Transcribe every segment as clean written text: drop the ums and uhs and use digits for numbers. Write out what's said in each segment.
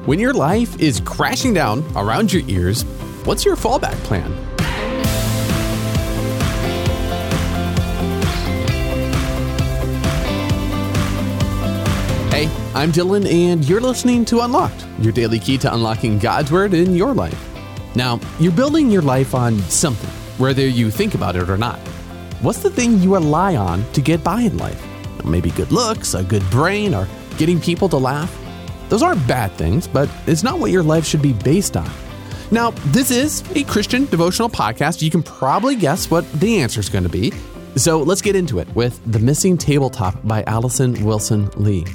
When your life is crashing down around your ears, what's your fallback plan? Hey, I'm Dylan, and you're listening to Unlocked, your daily key to unlocking God's Word in your life. Now, you're building your life on something, whether you think about it or not. What's the thing you rely on to get by in life? Maybe good looks, a good brain, or getting people to laugh. Those aren't bad things, but it's not what your life should be based on. Now, this is a Christian devotional podcast. You can probably guess what the answer is going to be. So let's get into it with The Missing Tabletop by Allison Wilson Lee.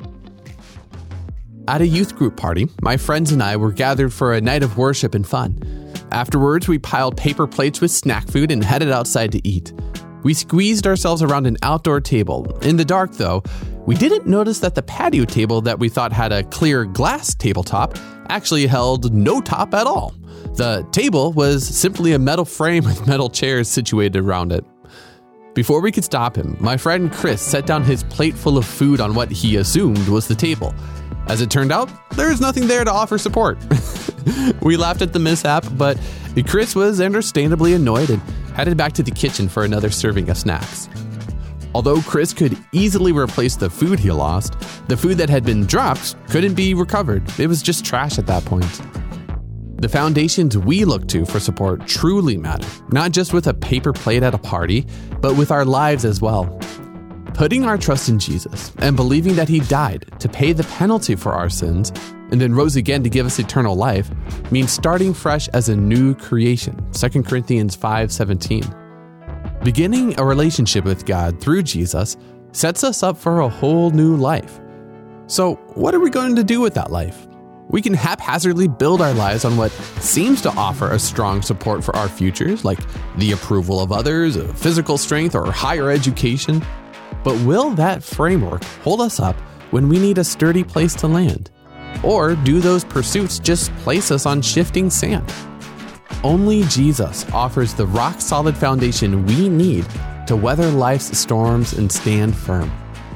At a youth group party, my friends and I were gathered for a night of worship and fun. Afterwards, we piled paper plates with snack food and headed outside to eat. We squeezed ourselves around an outdoor table. In the dark, though, we didn't notice that the patio table that we thought had a clear glass tabletop actually held no top at all. The table was simply a metal frame with metal chairs situated around it. Before we could stop him, my friend Chris set down his plate full of food on what he assumed was the table. As it turned out, there was nothing there to offer support. We laughed at the mishap, but Chris was understandably annoyed and headed back to the kitchen for another serving of snacks. Although Chris could easily replace the food he lost, the food that had been dropped couldn't be recovered. It was just trash at that point. The foundations we look to for support truly matter, not just with a paper plate at a party, but with our lives as well. Putting our trust in Jesus and believing that he died to pay the penalty for our sins and then rose again to give us eternal life means starting fresh as a new creation, 2 Corinthians 5:17. Beginning a relationship with God through Jesus sets us up for a whole new life. So what are we going to do with that life? We can haphazardly build our lives on what seems to offer a strong support for our futures, like the approval of others, physical strength, or higher education. But will that framework hold us up when we need a sturdy place to land? Or do those pursuits just place us on shifting sand? Only Jesus offers the rock-solid foundation we need to weather life's storms and stand firm.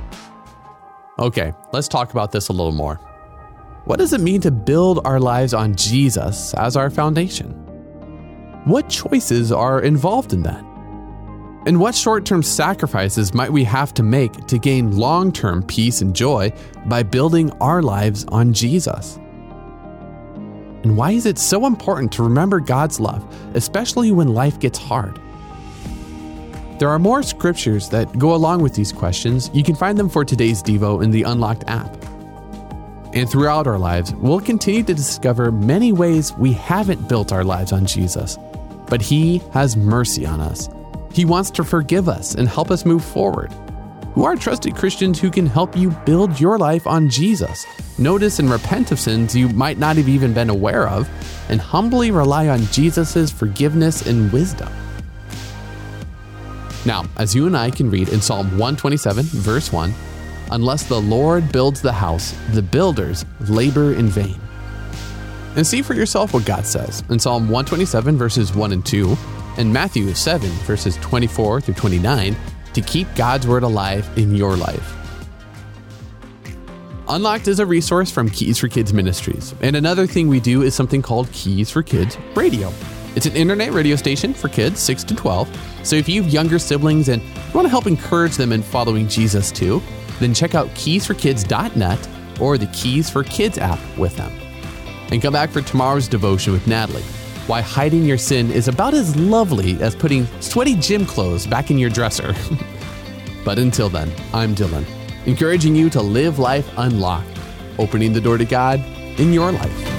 Okay, let's talk about this a little more. What does it mean to build our lives on Jesus as our foundation? What choices are involved in that? And what short-term sacrifices might we have to make to gain long-term peace and joy by building our lives on Jesus? And why is it so important to remember God's love, especially when life gets hard? There are more scriptures that go along with these questions. You can find them for today's Devo in the Unlocked app. And throughout our lives, we'll continue to discover many ways we haven't built our lives on Jesus, but he has mercy on us. He wants to forgive us and help us move forward. Who are trusted Christians who can help you build your life on Jesus, notice and repent of sins you might not have even been aware of, and humbly rely on Jesus' forgiveness and wisdom. Now, as you and I can read in Psalm 127, verse 1, "Unless the Lord builds the house, the builders labor in vain." And see for yourself what God says in Psalm 127, verses 1 and 2, and Matthew 7, verses 24 through 29, to keep God's Word alive in your life. Unlocked is a resource from Keys for Kids Ministries, and another thing we do is something called Keys for Kids Radio. It's an internet radio station for kids 6 to 12, so if you have younger siblings and you want to help encourage them in following Jesus too, then check out keysforkids.net or the Keys for Kids app with them. And come back for tomorrow's devotion with Natalie. Why hiding your sin is about as lovely as putting sweaty gym clothes back in your dresser. But until then, I'm Dylan, encouraging you to live life unlocked, opening the door to God in your life.